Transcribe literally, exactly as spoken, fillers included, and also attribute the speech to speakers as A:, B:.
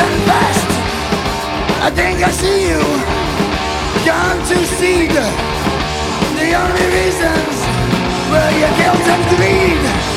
A: and fast. I think I see you come to seed the only reasons were your guilt and greed.